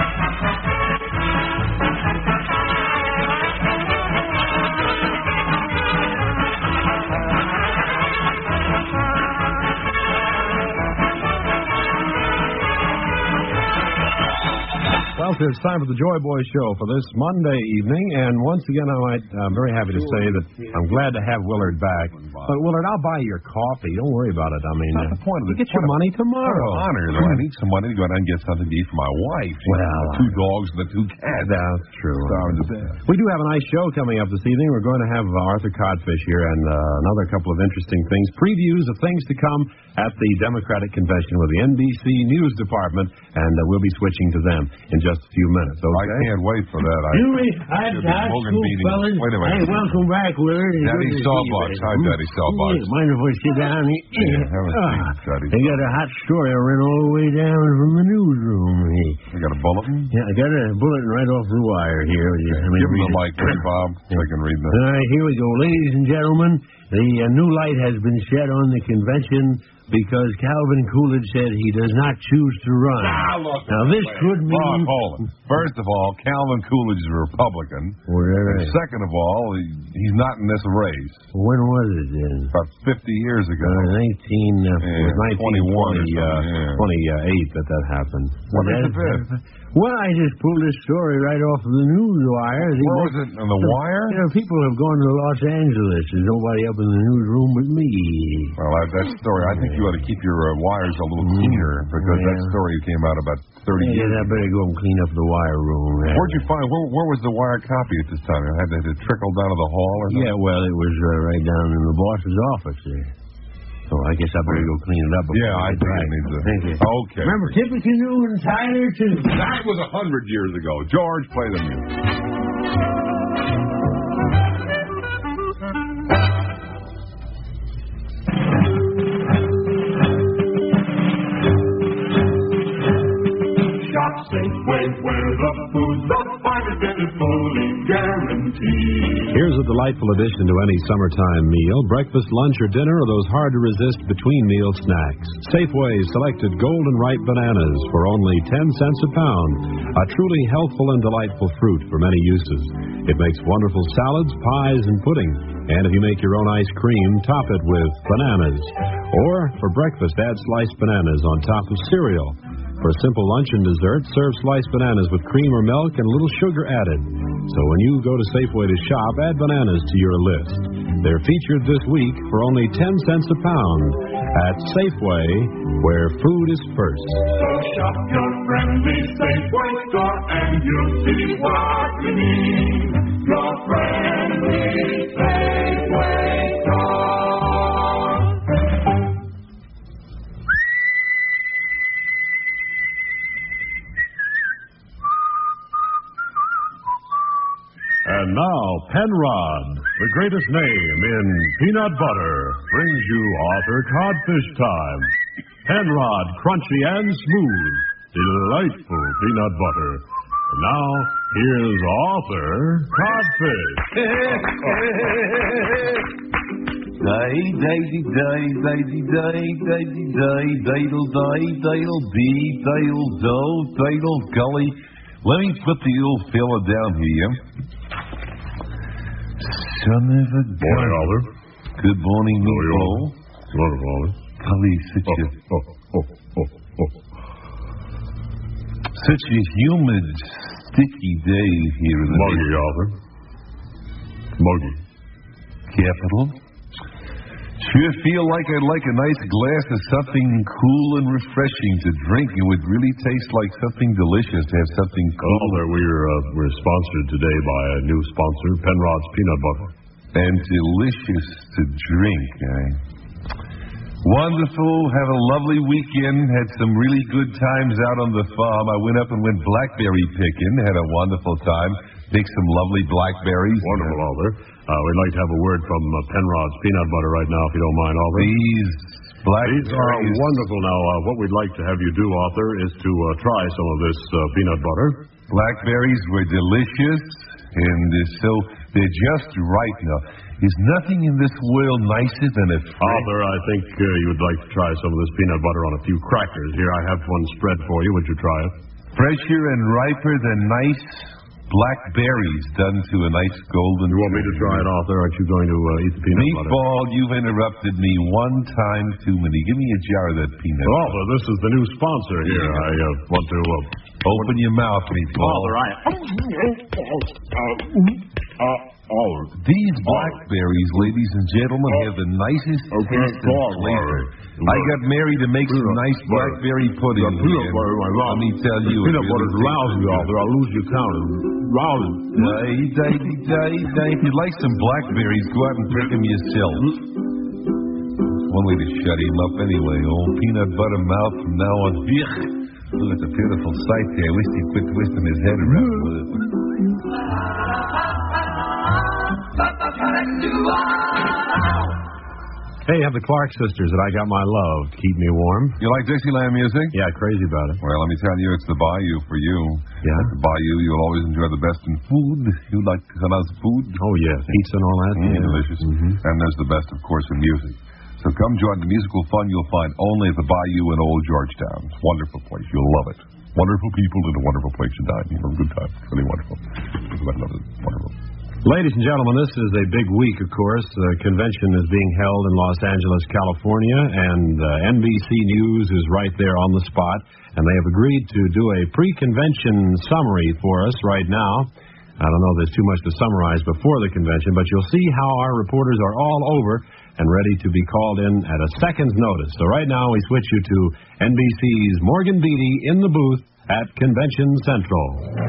Well, it's time for the Joy Boy Show for this Monday evening, and once again, I might, I'm very happy to say that I'm glad to have Willard back. But Willard, I'll buy your coffee. Don't worry about it. I mean, That's the point of you it. get your money tomorrow. What an honor, though. I need some money to go out and get something to eat for my wife. You Well, know, the two dogs and the two cats. That's true. Starving to death. We do have a nice show coming up this evening. We're going to have uh, Arthur Codfish here and uh, another couple of interesting things, previews of things to come at the Democratic Convention with the N B C News Department, and uh, we'll be switching to them in just a few minutes. Okay? I can't wait for that. I You mean, I, should be I, Morgan school beating- fellas. Wait a minute. Hey, welcome back, Willard. Daddy Good to see you, Sawbucks. buddy. Hi, Daddy Sawbucks. Yeah, mind if we sit down here? Yeah, have a seat, Ah, Daddy. I got a hot story I ran all the way down from the newsroom. Hey. You got a bulletin? Yeah, I got a bulletin right off the wire here. You- I mean, Give him read the it. mic, please, Bob, so I can read All this. right, here we go. Ladies and gentlemen, the uh, new light has been shed on the convention because Calvin Coolidge said he does not choose to run. Now, this could Bob, mean... hold it. First of all, Calvin Coolidge is a Republican. Whatever. And second of all, he, he's not in this race. When was it then? About fifty years ago. Uh, nineteen, uh, Yeah, it was nineteen twenty-one or twenty, uh, something, yeah. twenty-eight that that happened. What Well, is that- it then? Well, I just pulled this story right off of the news wire. The Where most- was it? On the wire? You know, people have gone to Los Angeles. There's nobody up in the newsroom but me. Well, I, that story, I think you ought to keep your uh, wires a little cleaner because that Yeah. story came out about thirty Yeah, years I better go and clean up the wire room. uh, Where'd you find, where, where was the wire copy at this time? It had to, had to trickle down to the hall or something? Yeah, well, it was uh, right down in the boss's office there. So I guess I better go clean it up. before Yeah, I get think back. it needs to. Thank you. Okay. Remember Tippecanoe and Tyler, too. That was a hundred years ago. George, play the music. Shop Safeway, where the food's the finest and is fully guaranteed. Here's a delightful addition to any summertime meal, breakfast, lunch, or dinner, or those hard-to-resist between-meal snacks. Safeway's selected golden ripe bananas for only ten cents a pound. A truly healthful and delightful fruit for many uses. It makes wonderful salads, pies, and pudding. And if you make your own ice cream, top it with bananas. Or, for breakfast, add sliced bananas on top of cereal. For a simple lunch and dessert, serve sliced bananas with cream or milk and a little sugar added. So when you go to Safeway to shop, add bananas to your list. They're featured this week for only ten cents a pound at Safeway, where food is first. So shop your friendly Safeway store and you'll see what you need. Your friendly Safeway store. And now, Penrod, the greatest name in peanut butter, brings you Arthur Codfish Time. Penrod, crunchy and smooth, delightful peanut butter. And now, here's Arthur Codfish. Day, daisy, day, daisy, day, daisy, day, daddle, day, daddle, dee, daddle, do, daddle, gully. Let me put the old fella down here. Son of a gun. Morning, Oliver. Good morning, Meatball. Morning, Oliver. Golly, such a... Oh, oh, oh, oh, oh. Such a humid, sticky day here in the... Muggy, Oliver. Muggy. Capital. Sure feel like I'd like a nice glass of something cool and refreshing to drink. It would really taste like something delicious to have something cool. Oliver, we're, uh, we're sponsored today by a new sponsor, Penrod's Peanut Butter. And delicious to drink, eh? Wonderful. Have a lovely weekend. Had some really good times out on the farm. I went up and went blackberry picking. Had a wonderful time. Picked some lovely blackberries. Wonderful, Oliver. Uh, we'd like to have a word from uh, Penrod's Peanut Butter right now, if you don't mind, Oliver. These blackberries. These are wonderful. Now, uh, what we'd like to have you do, Arthur, is to uh, try some of this uh, peanut butter. Blackberries were delicious, and uh, so they're just right now. Is nothing in this world nicer than a... Arthur, I think uh, you would like to try some of this peanut butter on a few crackers. Here, I have one spread for you. Would you try it? Fresher and riper than nice blackberries done to a nice golden... You want me to try it, Arthur? Aren't you going to uh, eat the peanut Meatball, butter? Meatball, you've interrupted me one time too many. Give me a jar of that peanut well, butter. Arthur, this is the new sponsor here. I uh, want to... Uh, Open your mouth, Meatball. Arthur, I... Uh, Oliver. These blackberries, ladies and gentlemen, have the nicest okay, taste and flavor. I got married to make some nice blackberry pudding. The peanut butter, my Let me tell you. The peanut butter is lousy, Arthur. I'll lose your count. Lousy. Day, day, day, day. If you'd like some blackberries, go out and pick them yourself. One way to shut him up anyway. Old peanut butter mouth from now on. Look, it's a beautiful sight there. I wish he'd quit twisting his head around with it. Hey, have the Clark sisters that I Got My Love to keep me warm. You like Dixieland music? Yeah, crazy about it. Well, let me tell you, it's the Bayou for you. Yeah? At the Bayou, you'll always enjoy the best in food. You like some nice food? Oh, yeah. Pizza and all that? Mm, yeah. Delicious. Mm-hmm. And there's the best, of course, in music. So come join the musical fun you'll find only at the Bayou in Old Georgetown. It's a wonderful place. You'll love it. Wonderful people in a wonderful place to dine. You have a good time. It's really wonderful. I love it. Wonderful. Ladies and gentlemen, this is a big week, of course. The convention is being held in Los Angeles, California, and uh, N B C News is right there on the spot, and they have agreed to do a pre-convention summary for us right now. I don't know if there's too much to summarize before the convention, but you'll see how our reporters are all over and ready to be called in at a second's notice. So right now we switch you to N B C's Morgan Beatty in the booth at Convention Central.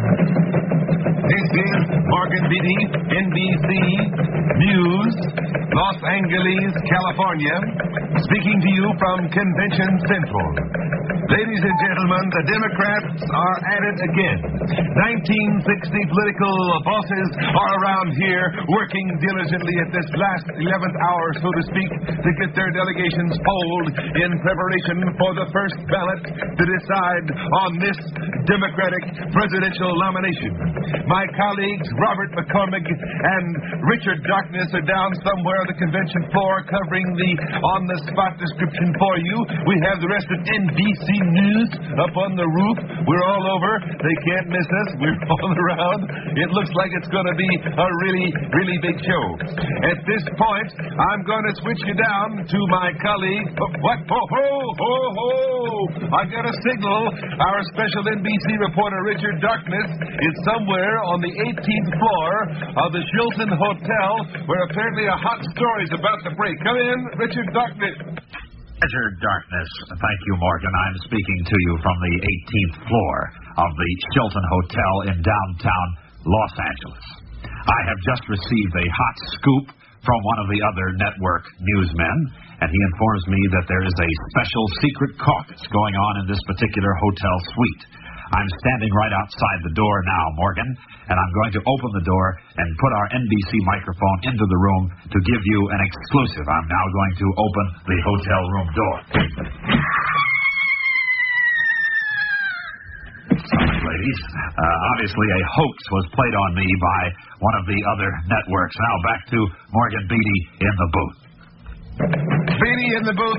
This is Morgan Beatty, N B C News, Los Angeles, California, speaking to you from Convention Central. Ladies and gentlemen, the Democrats are at it again. nineteen sixty political bosses are around here working diligently at this last eleventh hour, so to speak, to get their delegations polled in preparation for the first ballot to decide on this Democratic presidential nomination. My colleagues Robert McCormick and Richard Darkness are down somewhere on the convention floor covering the on-the-spot description for you. We have the rest of N B C News up on the roof. We're all over. They can't miss us. We're all around. It looks like it's going to be a really, really big show. At this point, I'm going to switch you down to my colleague. Oh, what? Ho, ho, ho, ho. I got a signal. Our special N B C reporter, Richard Darkness, is somewhere on the eighteenth floor of the Shilton Hotel, where apparently a hot story's about to break. Come in, Richard Darkness. Richard Darkness. Thank you, Morgan. I'm speaking to you from the eighteenth floor of the Shilton Hotel in downtown Los Angeles. I have just received a hot scoop from one of the other network newsmen, and he informs me that there is a special secret caucus going on in this particular hotel suite. I'm standing right outside the door now, Morgan, and I'm going to open the door and put our N B C microphone into the room to give you an exclusive. I'm now going to open the hotel room door. Sorry, ladies. Uh, obviously, a hoax was played on me by one of the other networks. Now, back to Morgan Beatty in the booth. Beatty in the booth.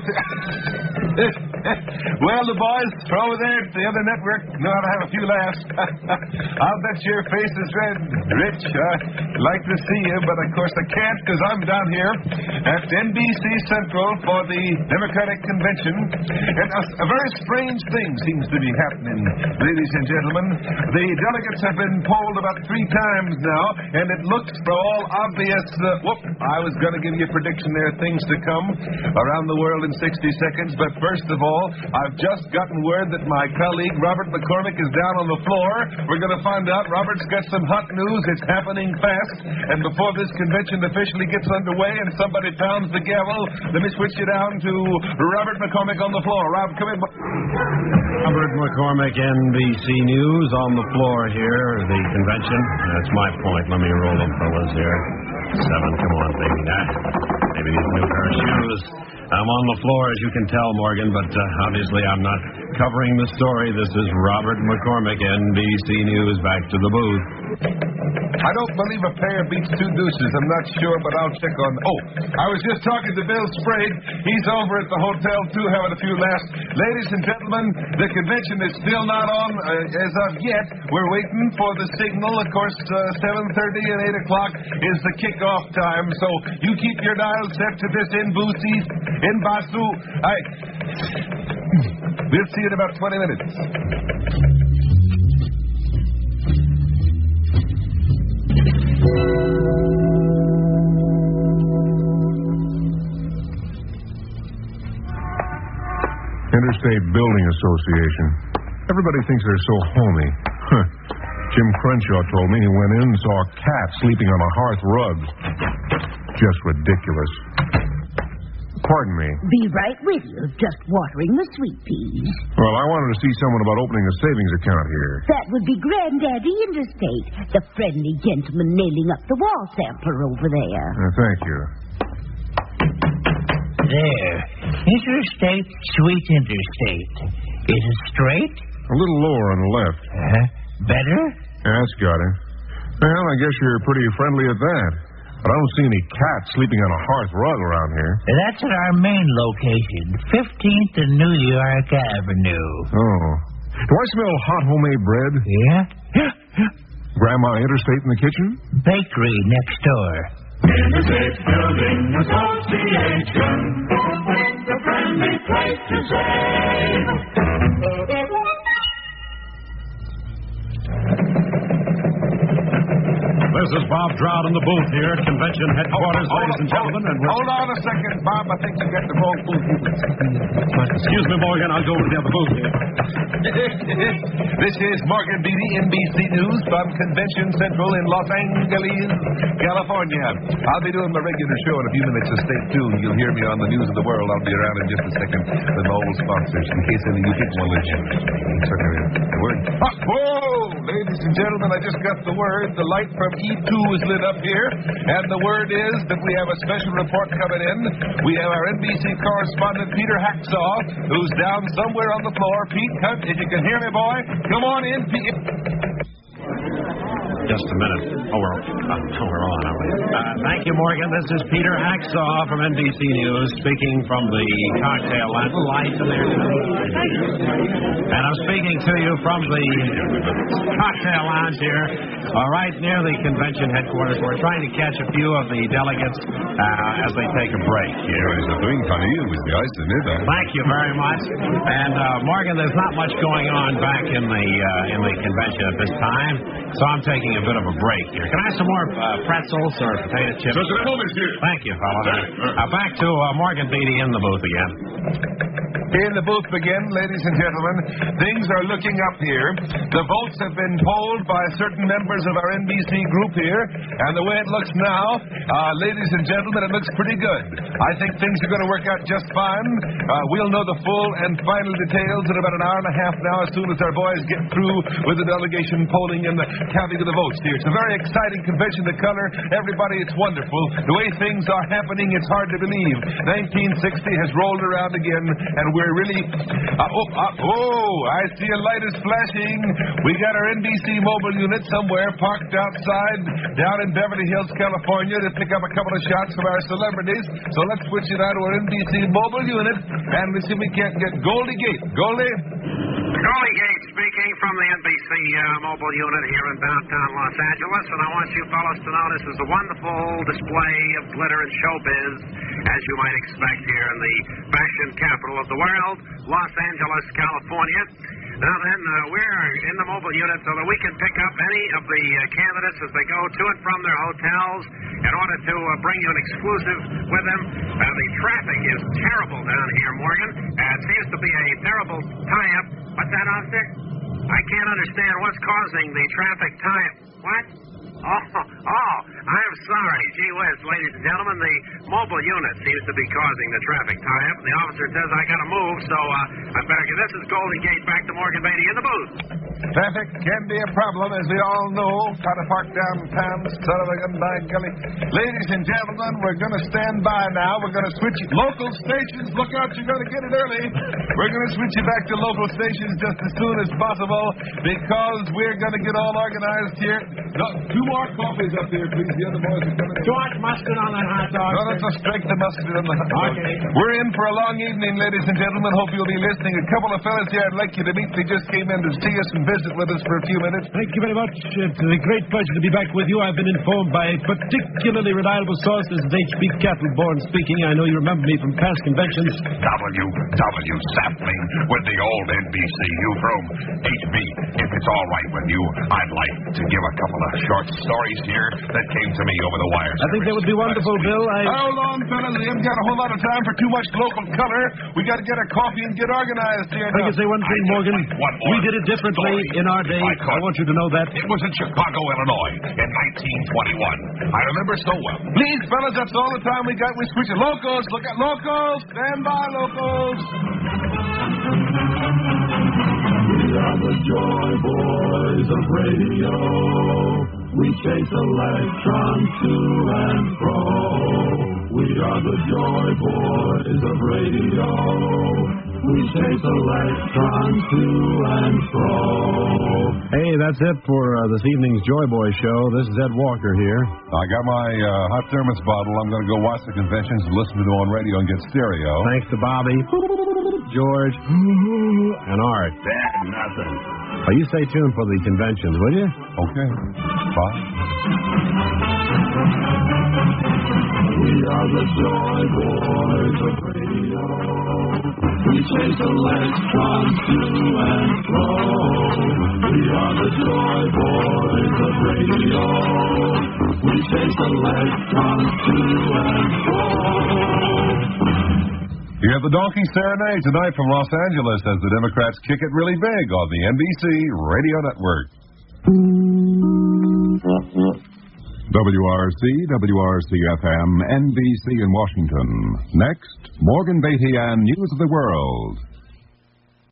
Well, the boys over there at the other network know how to have a few laughs. I'll bet your face is red. Rich, I'd like to see you, but of course I can't because I'm down here at N B C Central for the Democratic Convention. And a, a very strange thing seems to be happening, ladies and gentlemen. The delegates have been polled about three times now, and it looks for all obvious... Uh, whoop, I was going to give you a prediction there, things to come around the world in sixty seconds, but first of all, I've just gotten word that my colleague Robert McCormick is down on the floor. We're going to find out. Robert's got some hot news. It's happening fast. And before this convention officially gets underway and somebody pounds the gavel, let me switch you down to Robert McCormick on the floor. Rob, come in. Robert McCormick, N B C News, on the floor here, the convention. That's my point. Let me roll them fellas here. Seven, come on, baby. Now, maybe these new pair of shoes. I'm on the floor, as you can tell, Morgan, but uh, obviously I'm not covering the story. This is Robert McCormick, N B C News. Back to the booth. I don't believe a pair beats two deuces. I'm not sure, but I'll check on... Oh, I was just talking to Bill Sprague. He's over at the hotel, too, having a few laughs. Ladies and gentlemen, the convention is still not on uh, as of yet. We're waiting for the signal. Of course, uh, seven thirty and eight o'clock is the kickoff time. So you keep your dial set to this in Boosie, in Basu. I... We'll see you in about twenty minutes. Interstate Building Association. Everybody thinks they're so homey. Huh. Jim Crenshaw told me he went in and saw a cat sleeping on a hearth rug. Just ridiculous. Pardon me. Be right with you. Just watering the sweet peas. Well, I wanted to see someone about opening a savings account here. That would be Granddaddy Interstate, the friendly gentleman nailing up the wall sampler over there. Uh, thank you. There. Interstate, sweet interstate. Is it straight? A little lower on the left. Uh-huh. Better? Yeah, that's got it. Well, I guess you're pretty friendly at that. But I don't see any cats sleeping on a hearth rug around here. That's at our main location, fifteenth and New York Avenue. Oh. Do I smell hot homemade bread? Yeah? Grandma Interstate in the kitchen? Bakery next door. Interstate Building Association, the friendly place to save. This is Bob Trout in the booth here at convention headquarters, hold, ladies and gentlemen. And we're... Hold on a second, Bob. I think you got the wrong booth. Excuse me, Morgan. I'll go over to the other booth here. This is Morgan Beatty, N B C News from Convention Central in Los Angeles, California. I'll be doing my regular show in a few minutes, so stay tuned. You'll hear me on the news of the world. I'll be around in just a second with my old sponsors, in case any of you people want to the word. Oh, whoa! Ladies and gentlemen, I just got the word. The light from E two is lit up here, and the word is that we have a special report coming in. We have our N B C correspondent, Peter Hacksaw, who's down somewhere on the floor. Pete, Hunt, if you can hear me, boy, come on in, Pete. Just a minute. Oh, we're, uh, we're on, aren't we? Uh, thank you, Morgan. This is Peter Hacksaw from N B C News, speaking from the cocktail lounge. Lights in there. And I'm speaking to you from the cocktail lounge here, uh, right near the convention headquarters. We're trying to catch a few of the delegates uh, as they take a break here. Thank you very much. And uh, Morgan, there's not much going on back in the uh, in the convention at this time, so I'm taking a bit of a break here. Can I have some more uh, pretzels or potato chips? Thank you, fella. Uh, back to uh, Morgan Beatty in the booth again. In the booth again, ladies and gentlemen. Things are looking up here. The votes have been polled by certain members of our N B C group here, and the way it looks now, uh, ladies and gentlemen, it looks pretty good. I think things are going to work out just fine. Uh, we'll know the full and final details in about an hour and a half now, as soon as our boys get through with the delegation polling and the counting of the votes here. It's a very exciting convention. The color, everybody, it's wonderful. The way things are happening, it's hard to believe. nineteen sixty has rolled around again, and we're really... Uh, oh, uh, oh, I see a light is flashing. We got our N B C mobile unit somewhere parked outside down in Beverly Hills, California to pick up a couple of shots of our celebrities. So let's switch it out to our N B C mobile unit, and let's see if we can't get Goldie Gate. Goldie? Goldie Gate speaking from the N B C uh, mobile unit here in downtown Los Angeles, and I want you fellows to know this is a wonderful display of glitter and showbiz, as you might expect here in the fashion capital of the world, Los Angeles, California. Now then, uh, we're in the mobile unit so that we can pick up any of the uh, candidates as they go to and from their hotels in order to uh, bring you an exclusive with them. Uh, the traffic is terrible down here, Morgan. Uh, it seems to be a terrible tie-up. What's that, officer? I can't understand what's causing the traffic tie-up. What? Oh, oh, I'm sorry. Gee whiz, ladies and gentlemen, the mobile unit seems to be causing the traffic tie-up. The officer says I gotta move, so uh, I better get... This is Goldie Gate, back to Morgan Beatty in the booth. Traffic can be a problem, as we all know. Gotta park downtown, son of a gun by gully. Ladies and gentlemen, we're gonna stand by now. We're gonna switch local stations. Look out, you're gonna get it early. We're gonna switch you back to local stations just as soon as possible, because we're gonna get all organized here. No, two more coffees up here, please. The other boys are coming in. Too much mustard on that hot dog. No, that's a strike the mustard on the hot dog. Okay. We're in for a long evening, ladies and gentlemen. Hope you'll be listening. A couple of fellas here I'd like you to meet. They just came in to see us and visit with us for a few minutes. Thank you very much. It's a great pleasure to be back with you. I've been informed by a particularly reliable source. This is H B Kettleborn speaking. I know you remember me from past conventions. W. W. Sapling with the old N B C newsroom. H B, if it's all right with you, I'd like to give a couple of short stories here that came to me over the wire. I think that would be wonderful, Bill. I... Hold on, fellas. We haven't got a whole lot of time for too much local color. We got to get our coffee and get organized here. I can say one thing, Morgan. One more we did it differently story. in our day. I, I want you to know that. It was in Chicago, Illinois, in nineteen twenty-one. I remember so well. Please, fellas, that's all the time we got. We switch it. Locals, look at locals. Stand by, locals. We are the Joy Boys of radio. We chase electrons to and fro. We are the Joy Boys of radio. We chase electrons to and fro. Hey, that's it for uh, this evening's Joy Boy show. This is Ed Walker here. I got my uh, hot thermos bottle. I'm going to go watch the conventions and listen to them on radio and get stereo. Thanks to Bobby, George, and Art. That nothing. Oh, you stay tuned for the conventions, will you? Okay. Bye. We are the Joy Boys of radio. We chase electrons to and fro. We are the Joy Boys of radio. We chase electrons to and fro. You have the Donkey Serenade tonight from Los Angeles as the Democrats kick it really big on the N B C Radio Network. W R C, W R C F M, N B C in Washington. Next, Morgan Beatty and News of the World.